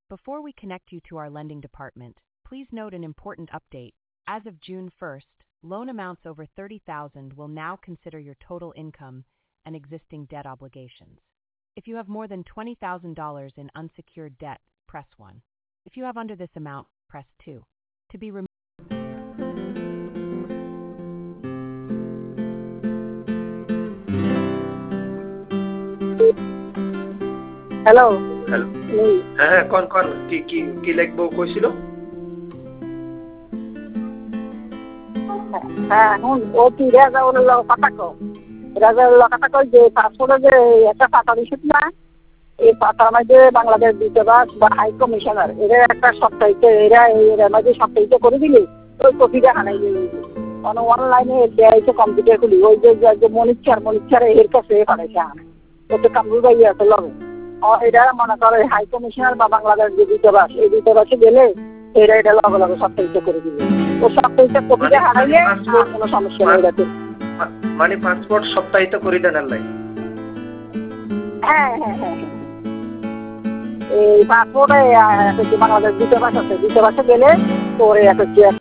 Before we connect you to our lending department, please note an important update. As of June 1st, loan amounts over $30,000 will now consider your total income and existing debt obligations. If you have more than $20,000 in unsecured debt, press 1. If you have under this amount, press 2. To be removed. Hello hello. হ্যাঁ কোন কি কি কি লিখবো কইছিল? হ্যাঁ এখন ও কি রাজাউল কথা কও রাজাউল কথা কই যে পাসপোর্টে যে একটা পাতা দিছিস না এই পাতার মধ্যে বাংলাদেশ দূতাবাস বা হাই কমিশনার এরা একটা সপ্তাহিত এর মধ্যে সপ্তাহিত করে দিলি ওই কপিটা হানাই দিবি অনলাইনে দেয় কম্পিউটার খুলি ওই যে মনিচার এর কাছে পাঠাইছে ওতে কামরুল ভাই আছে লগে এটা মনে করে হাই কমিশনার বা বাংলাদেশ যে দূতাবাস এই দূতাবাসে গেলে এটা লগে লগে সপ্তাহিত করে দিবে ও সপ্তাহিত কপিটা হারাইলে কোনো সমস্যা নেই যাতে মানে পাসপোর্ট সপ্তাহিত করে দেন আল্লাহ। হ্যাঁ হ্যাঁ হ্যাঁ এই পাসপোর্টে বাংলাদেশ দূতাবাস আছে দূতাবাসে গেলে তোর